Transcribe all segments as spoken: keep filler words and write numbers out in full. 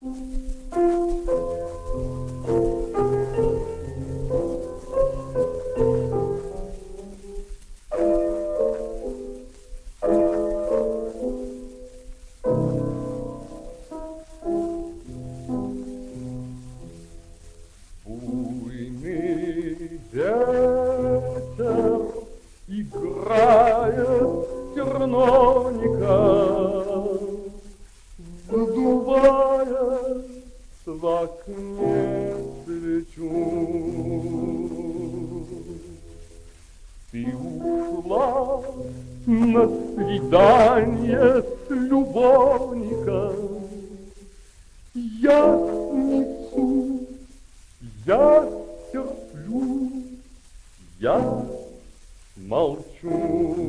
Ветер играет терновника, задувает в окне свечу. Ты ушла на свидание с любовником. Я снесу, я терплю, я молчу.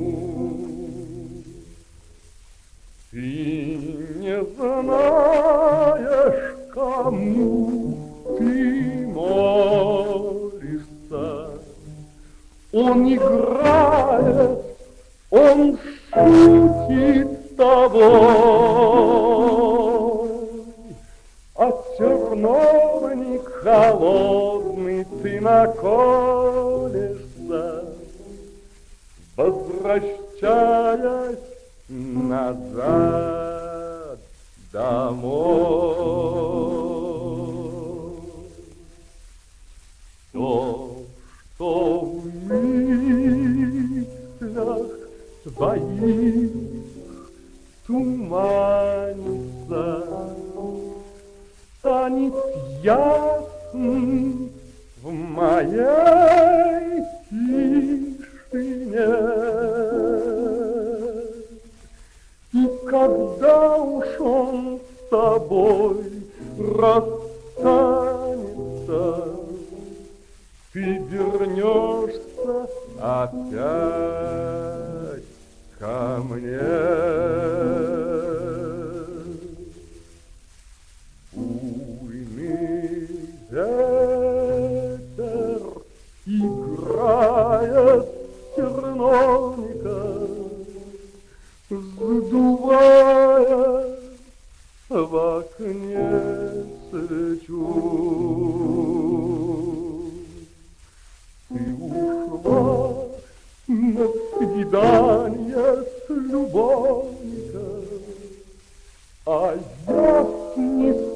Ты не знаешь, кому ты молишься. Он играет, он шутит с тобой, а терновник холодный ты наколешься, возвращаясь назад домой. То, что в мыслях твоих туманится, станет ясным в моей тишине. И когда уж он с тобой расстанется, ты вернешься опять ко мне. Буйный ветер играет терновника, задувая в окне свечу. Ты ушла на свидание с любовником, а я снесу